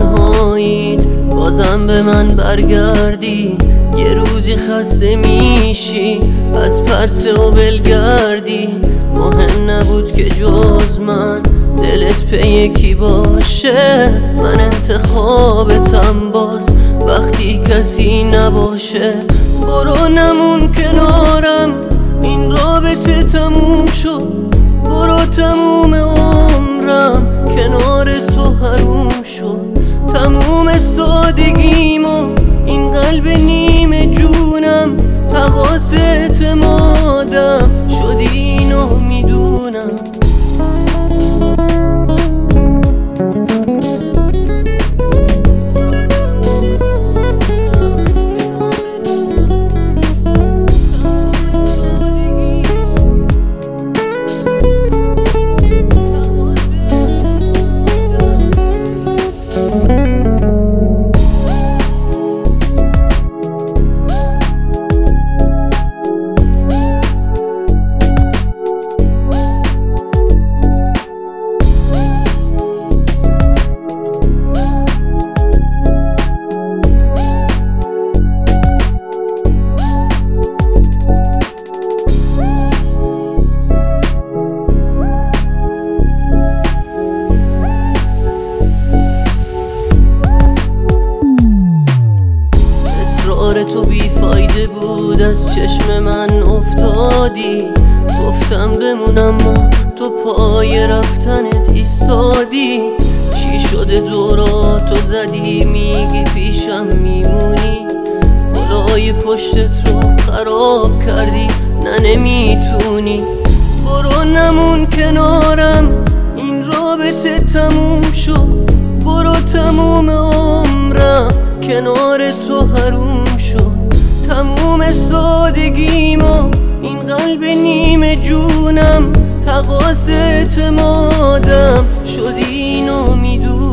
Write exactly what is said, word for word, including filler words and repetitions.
تنهاییت بازم به من برگردی. یه روزی خسته میشی از پرسه و بلگردی. مهم نبود که جز من دلت پی یکی باشه. من انتخابتم باز وقتی کسی نباشه. برو نمون کنارم این رابطه تموم شد. برو تموم عمرم کنار تو حروم شد. تموم سادگیمو این قلب نیمه جونم تقاص اعتمادم شد اینو میدونم. تو بیفایده بود از چشم من افتادی. گفتم بمونم ما تو پای رفتنت ایستادی. چی شده دوراتو زدی میگی پیشم میمونی. پلای پشتت رو خراب کردی نه نمیتونی. برو نمون کنارم این رابطه تموم شد. برو تموم عمرم کنار تو حروم شد. تموم سادگیمو این قلب نیمه جونم تقاص اعتمادم شد اینو میدونم.